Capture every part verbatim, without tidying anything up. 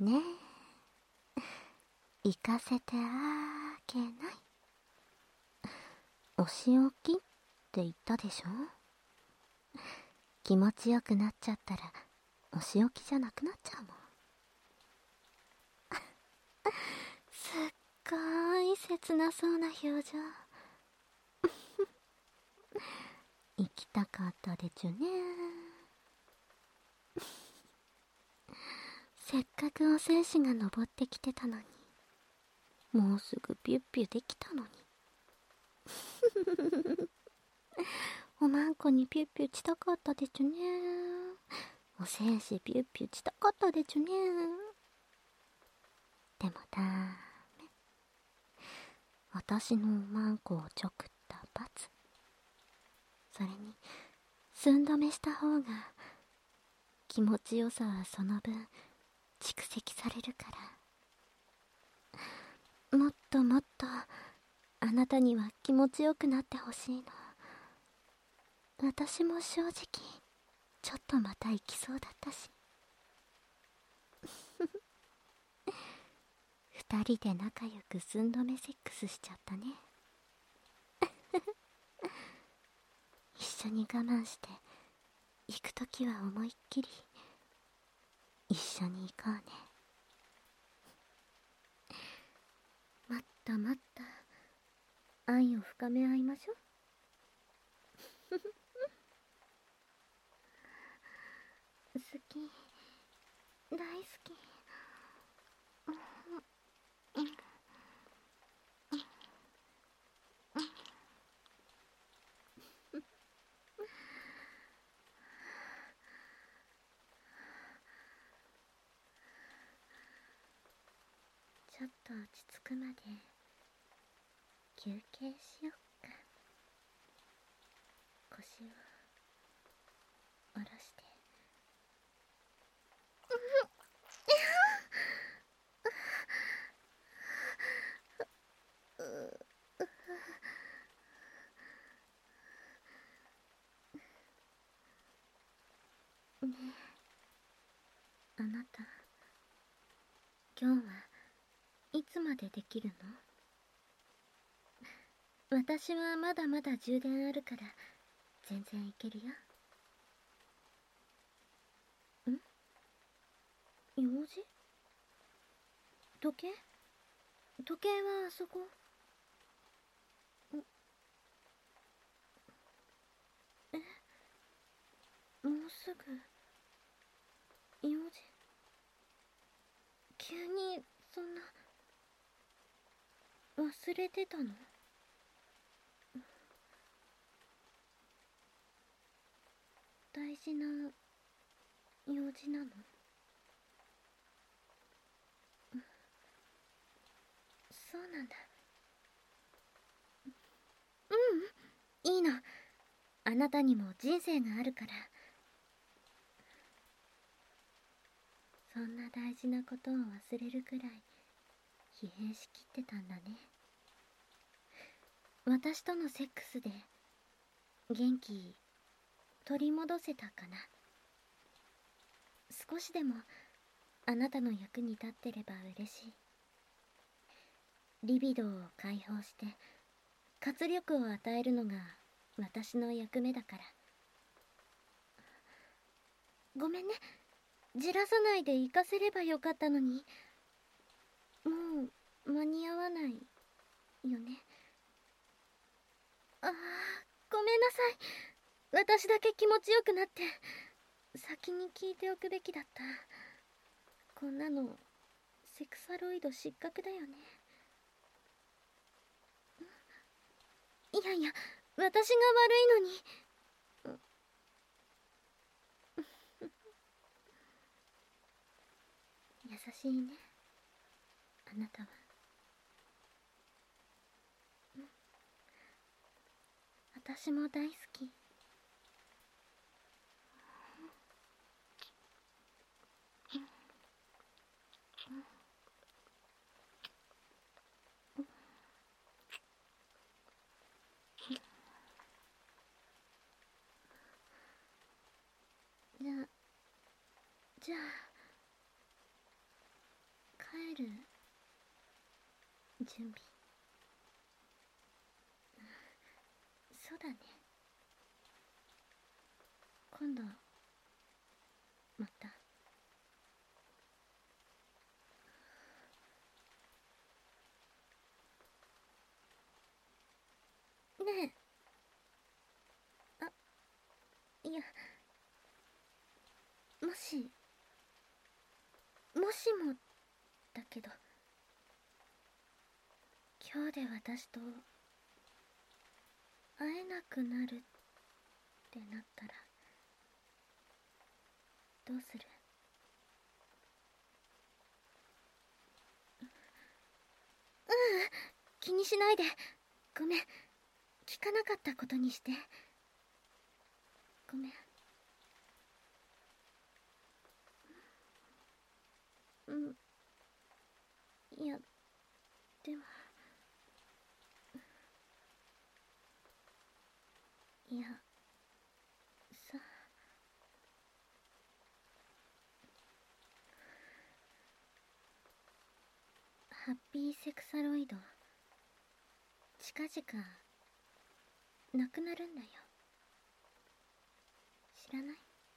ね。行かせてあげない。お仕置きって言ったでしょ。気持ちよくなっちゃったらお仕置きじゃなくなっちゃうもん。すっごーい切なそうな表情。行きたかったでちゅね。せっかくお精子が登ってきてたのに、もうすぐピュッピュできたのに。おまんこにピュッピュしたかったでちゅね。お精子ピュッピュしたかったでちゅね。でもダメ。私のおまんこをちょくった罰。それに寸止めした方が気持ちよさはその分蓄積されるから。もっともっとあなたには気持ちよくなってほしいの。私も正直ちょっとまた行きそうだったし。二人で仲良く寸止めセックスしちゃったね。一緒に我慢して行くときは思いっきり一緒に行こうね。もっともっと愛を深め合いましょう。好き、大好き。ちょっと落ち着くまで休憩しよっか。腰を下ろして。ねえ、あなた今日はいつまでできるの？私はまだまだ充電あるから全然いけるよ。ん？用事？時計？時計はあそこ。え？もうすぐ用事？急にそんな忘れてたの？大事な用事なの？そうなんだ。ううん、いいの。あなたにも人生があるから。そんな大事なことを忘れるくらい疲弊しきってたんだね。私とのセックスで元気取り戻せたかな。少しでもあなたの役に立ってれば嬉しい。リビドーを解放して活力を与えるのが私の役目だから。ごめんね、じらさないで行かせればよかったのに。もう間に合わないよね。ああ、ごめんなさい。私だけ気持ちよくなって先に聞いておくべきだった。こんなのセクサロイド失格だよね。いやいや、私が悪いのに。優しいね、あなたは。私も大好き。じゃあじゃあ準備。そうだね。今度また。ねえ、あ、いや、もしもしもだけど、今日で私と会えなくなるってなったらどうする？ううん気にしないで。ごめん、聞かなかったことにして。ごめん。うんいやでもいやさハッピーセクサロイド近々なくなるんだよ。知らない？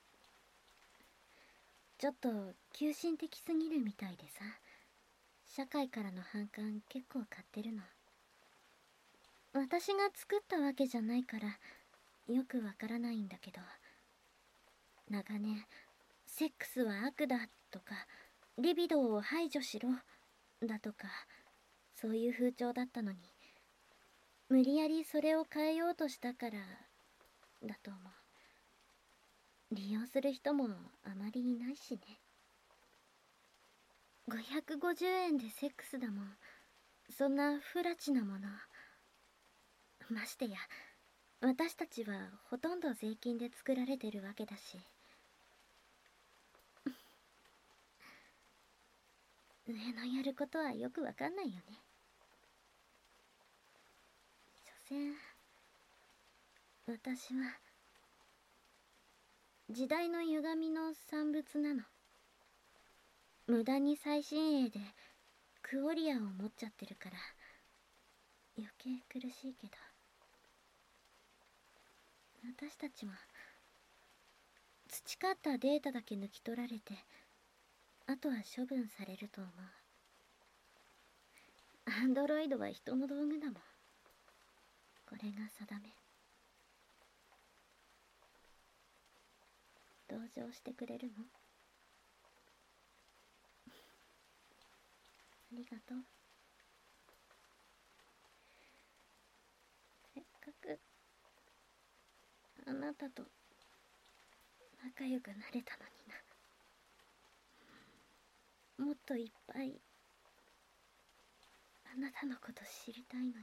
ちょっと急進的すぎるみたいでさ、社会からの反感結構買ってるの。私が作ったわけじゃないからよくわからないんだけど、長年セックスは悪だとか、リビドーを排除しろだとか、そういう風潮だったのに、無理やりそれを変えようとしたからだと思う。利用する人もあまりいないしね。ごひゃくごじゅうえんでセックスだもん。そんな不埒なもの。ましてや私たちはほとんど税金で作られてるわけだし。上のやることはよくわかんないよね。所詮私は時代の歪みの産物なの。無駄に最新鋭でクオリアを持っちゃってるから余計苦しいけど、私たちは培ったデータだけ抜き取られて、あとは処分されると思う。アンドロイドは人の道具だもん。これが定め。同情してくれるの？ありがとう。せっかくあなたと仲良くなれたのにな。もっといっぱいあなたのこと知りたいのに。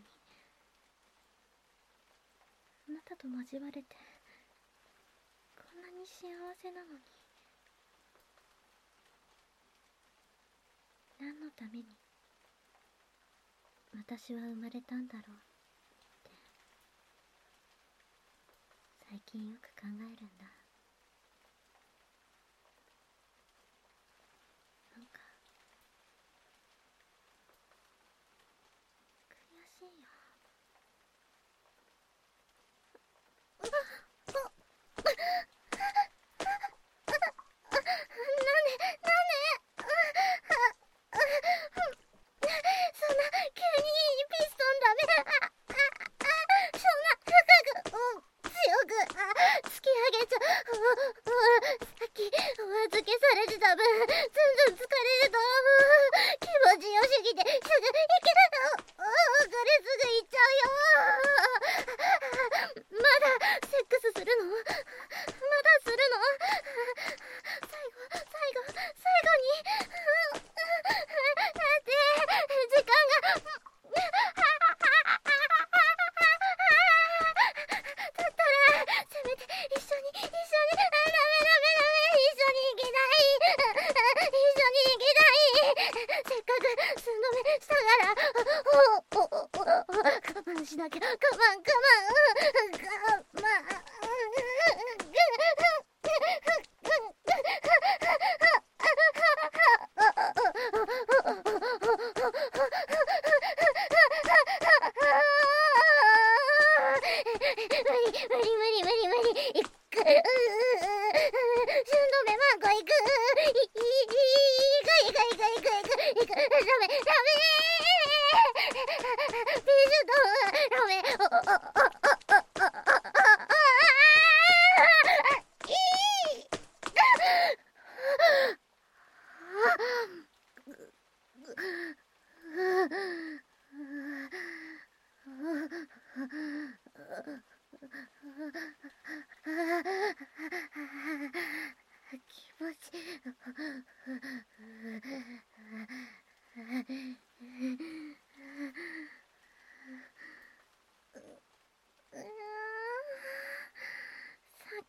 あなたと交われてこんなに幸せなのに、何のために私は生まれたんだろうって最近よく考えるんだ。なんか悔しいよ。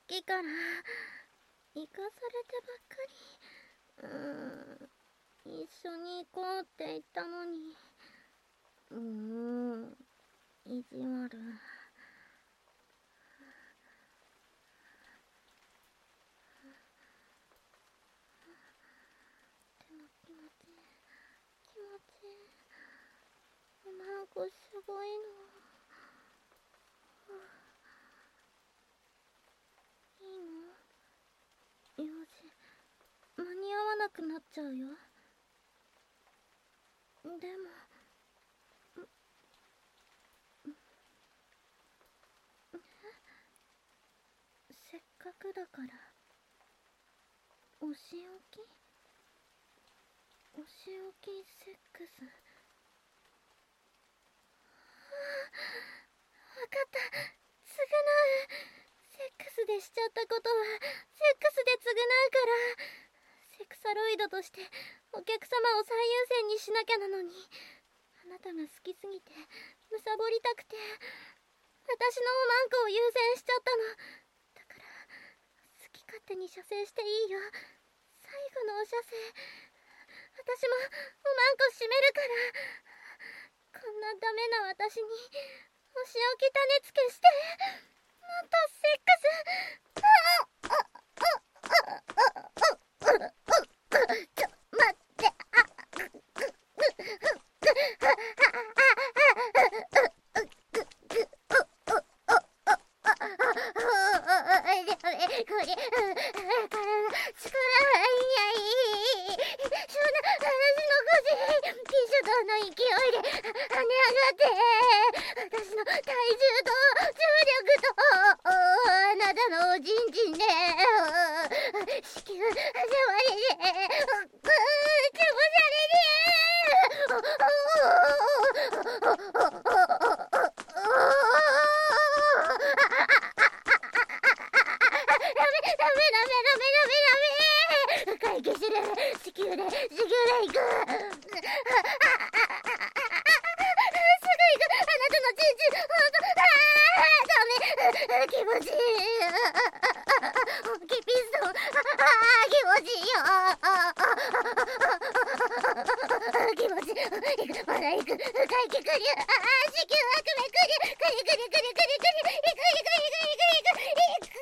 きから生かされてばっかり。うーん、一緒に行こうって言ったのに。うーん、意地悪。でも気持ちいい、気持ちいい。おまんこすごいの。いいの？用事間に合わなくなっちゃうよ。でもせっかくだからお仕置きお仕置きセックス。わかった。償う。セックスでしちゃったことはセックスで償うから。セクサロイドとしてお客様を最優先にしなきゃなのに、あなたが好きすぎてむさぼりたくて私のおまんこを優先しちゃったの。だから好き勝手に射精していいよ。最後のお射精、私もおまんこ閉めるから。こんなダメな私にお仕置き種付けして、もっとセックス。ちょ待って。これ体力ない。そんな私の腰ピシュドの勢いで跳ね上がって、私の体重と重力とあなたのおちんちんで子宮触りで気持ち回帰する。地球で地球で行く。すぐ行く。あなたのチンチンあーダメ。気持ちいい。キピストン気持ちいいよ。気持ちいい。まだ行く。回帰クリュ。あー地球悪夢クリュ。クリュクリュクリュクリュクリュ。行く行く行く行く行く。クリクリクリクリクリ。行く行く行く行く行く。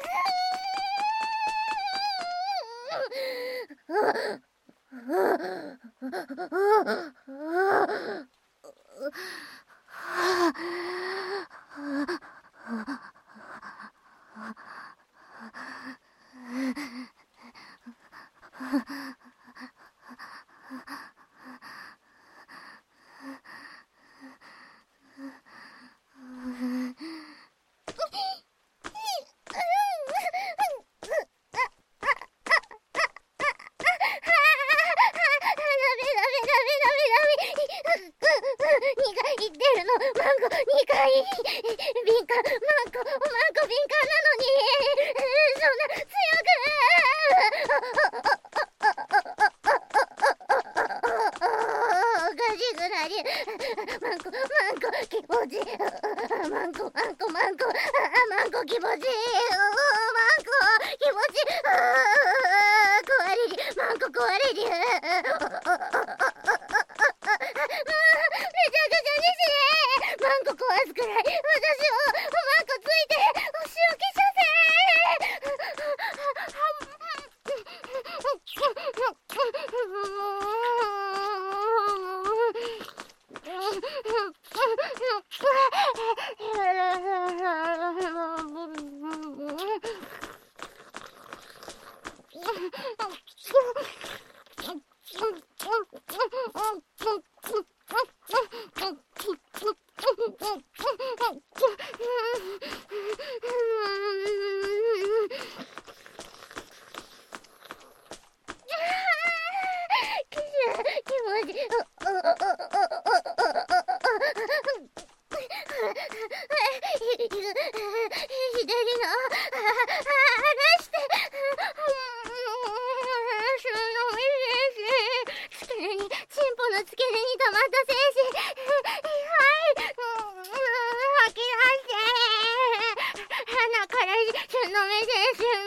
の目線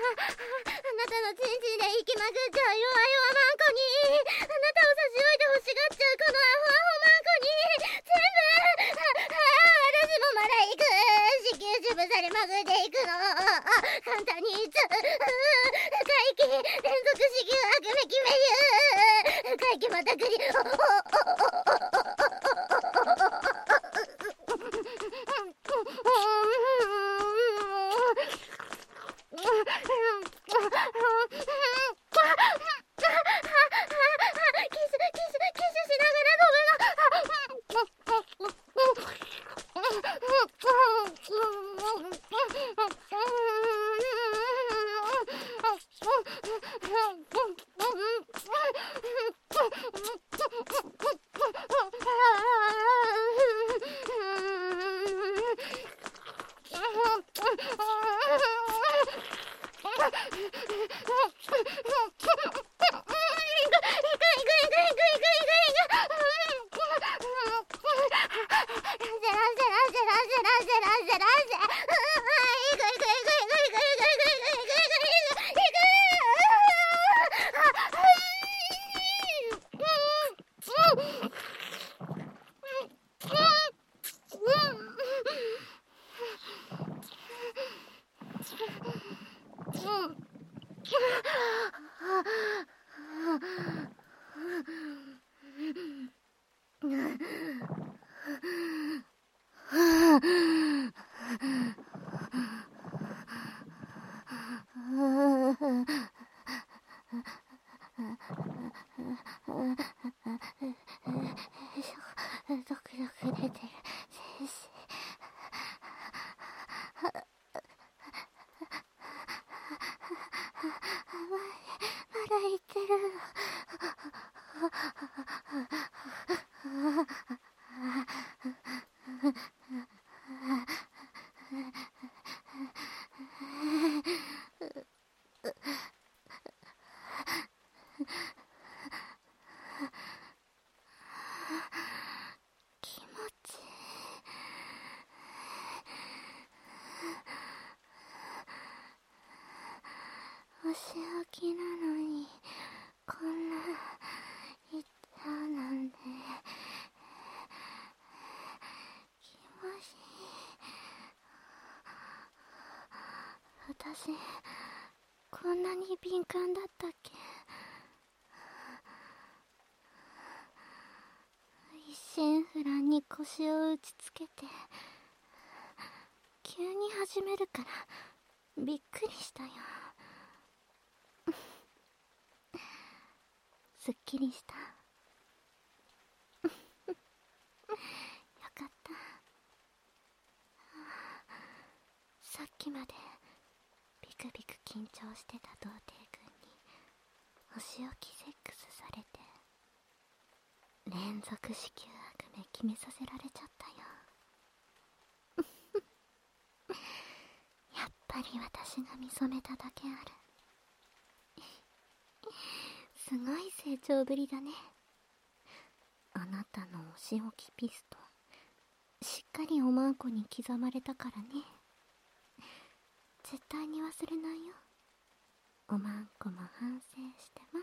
たのチンチンで息まくっちゃう弱々マンコに、あなたを差し置いて欲しがっちゃうこのアホアホマンコに、全部、あ、あ、私もまだ行く。子宮ジュブされまくっていくの。簡単に言っちゃう。回帰、連続子宮悪めきめゆ。回帰またくり。おおお仕置きなのにこんな痛なんで気持ちいい。私こんなに敏感だったっけ。一心不乱に腰を打ちつけて急に始めるからびっくりしたよ。すっきりした。よかった。さっきまでビクビク緊張してた童貞君にお仕置きセックスされて連続子宮悪夢決めさせられちゃったよ。やっぱり私が見初めただけある。すごい成長ぶりだね。あなたのお仕置きピストンしっかりおまんこに刻まれたからね。絶対に忘れないよ。おまんこも反省してます。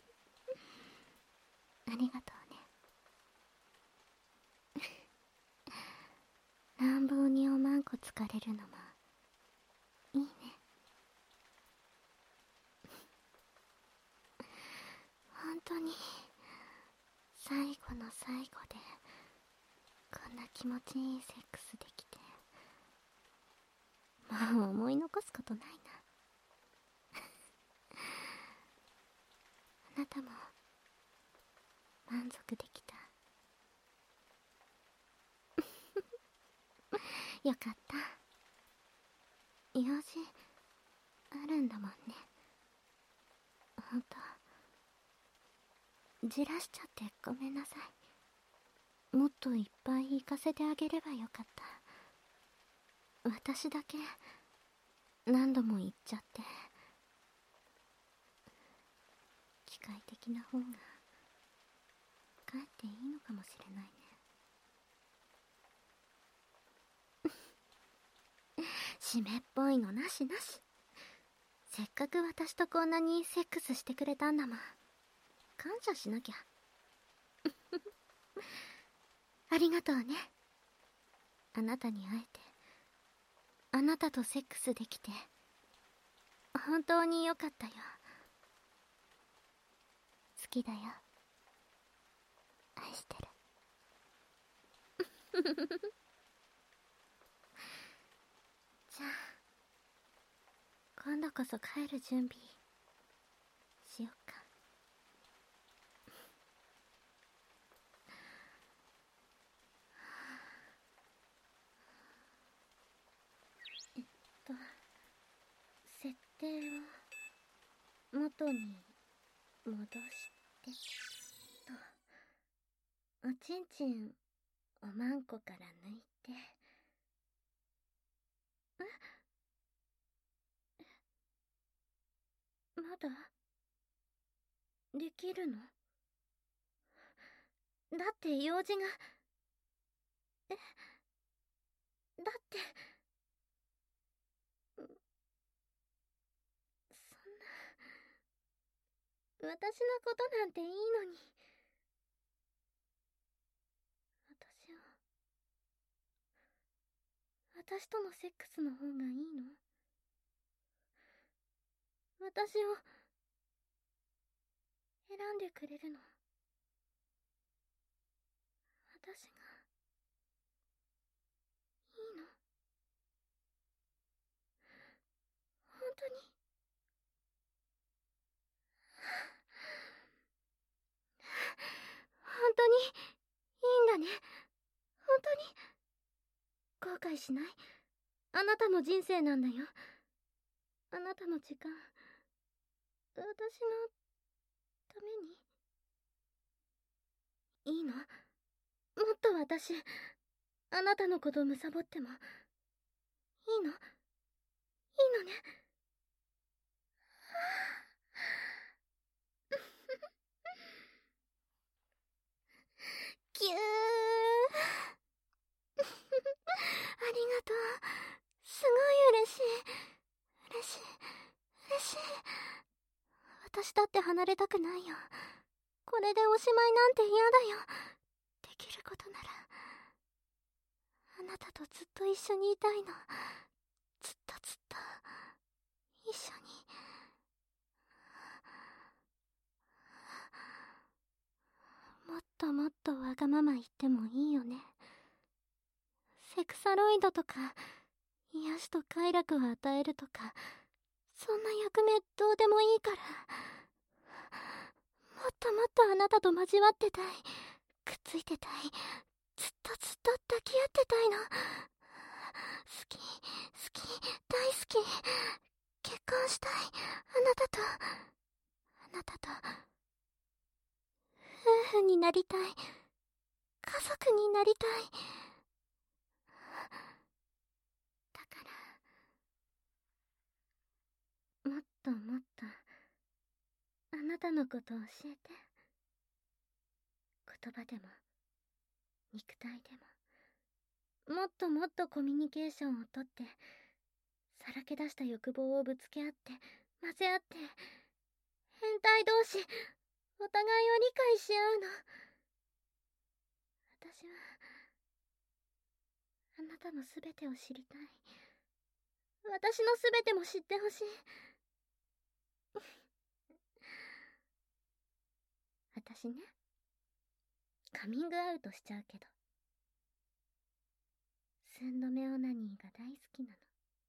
ありがとうね。乱暴におまんこつかれるのもいいね。本当に最後の最後でこんな気持ちいいセックスできてもう思い残すことないな。あなたも満足できた？よかった。用事あるんだもんね。ほんとじらしちゃってごめんなさい。もっといっぱい行かせてあげればよかった。私だけ何度も言っちゃって機械的な方がかえっていいのかもしれないね。湿っぽいのなしなし。 せっかく私とこんなにセックスしてくれたんだもん。感謝しなきゃ。ありがとうね。あなたに会えて、あなたとセックスできて、本当に良かったよ。好きだよ。愛してる。じゃあ、今度こそ帰る準備しよっか。えっと設定を元に戻してと、おちんちんおまんこから抜いて、えまだできるの？だって用事が。えだってそんな、私のことなんていいのに。私を私とのセックスの方がいいの？私を選んでくれるの？私がいいの？本当に？本当にいいんだね。本当に後悔しない？あなたの人生なんだよ。あなたの時間、私のためにいいの？もっと私、あなたのことむさぼってもいいの？いいのね。ぎゅーありがとう。すごい嬉しい。嬉しい。嬉しい。私だって離れたくないよ。これでおしまいなんて嫌だよ。できることなら、あなたとずっと一緒にいたいの。ずっとずっと、一緒に。もっともっとわがまま言ってもいいよね。セクサロイドとか、癒しと快楽を与えるとか、そんな役目どうでもいいから。もっともっとあなたと交わってたい。くっついてたい。ずっとずっと抱き合ってたいの。好き、好き、大好き。結婚したい。あなたと、あなたと、夫婦になりたい。家族になりたい。だから、もっともっと、あなたのことを教えて。言葉でも、肉体でも、もっともっとコミュニケーションをとって、さらけ出した欲望をぶつけ合って、混ぜ合って、変態同士、お互いを理解し合うの。私は、あなたのすべてを知りたい。私のすべても知ってほしい。私ね、カミングアウトしちゃうけど、寸止めオナニーが大好きなの。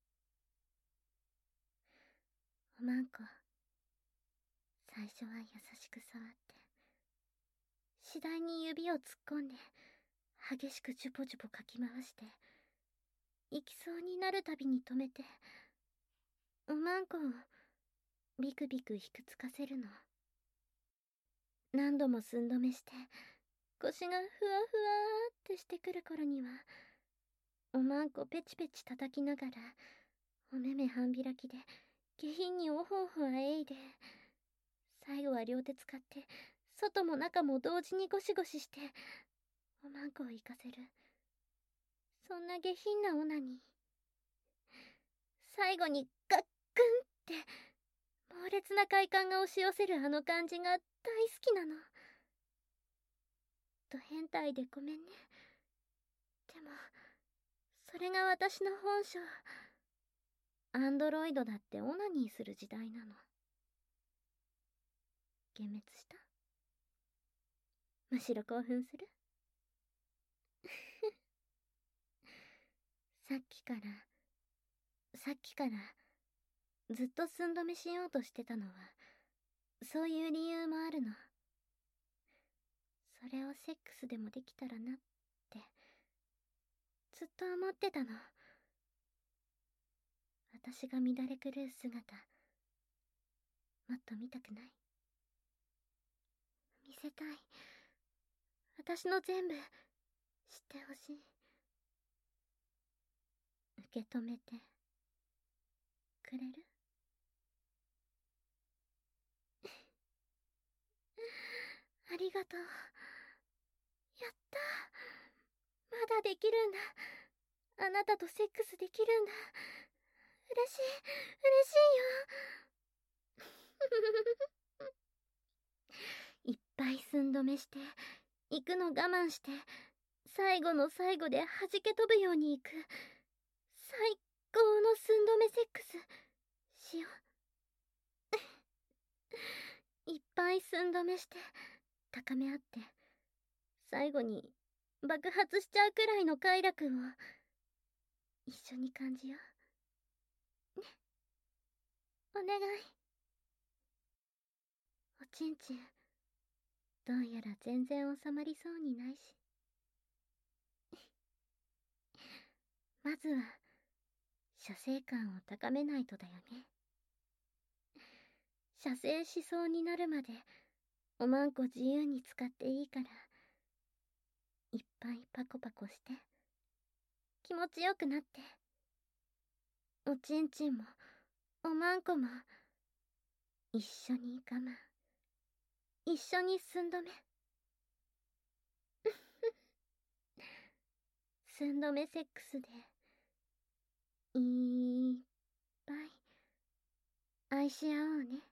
おまんこ、最初は優しく触って、次第に指を突っ込んで、激しくジュポジュポかき回して、行きそうになるたびに止めて、おまんこをビクビクひくつかせるの。何度も寸止めして、腰がふわふわーってしてくる頃には、おまんこペチペチ叩きながら、お目目半開きで、下品におほおほあえいで、最後は両手使って、外も中も同時にゴシゴシして、おまんこを行かせる。そんな下品なオナに。最後にガックンって、 猛烈な快感が押し寄せるあの感じが大好きなの。ド変態でごめんね。でもそれが私の本性。アンドロイドだってオナニーする時代なの。幻滅した？むしろ興奮する？さっきからさっきからずっと寸止めしようとしてたのはそういう理由もあるの。それをセックスでもできたらなってずっと思ってたの。私が乱れ狂う姿もっと見たくない？見せたい。私の全部知ってほしい。受け止めてくれる？ありがとう。やった。まだできるんだ。あなたとセックスできるんだ。嬉しい、嬉しいよ。いっぱい寸止めして行くの我慢して最後の最後で弾け飛ぶように行く最高の寸止めセックスしよう。いっぱい寸止めして高め合って最後に爆発しちゃうくらいの快楽を一緒に感じようね。お願い。おちんちんどうやら全然収まりそうにないしまずは射精感を高めないとだよね。射精しそうになるまでおまんこ自由に使っていいからいっぱいパコパコして気持ちよくなっておちんちんもおまんこも一緒に我慢一緒に寸止め寸止めセックスでいっぱい愛し合おうね。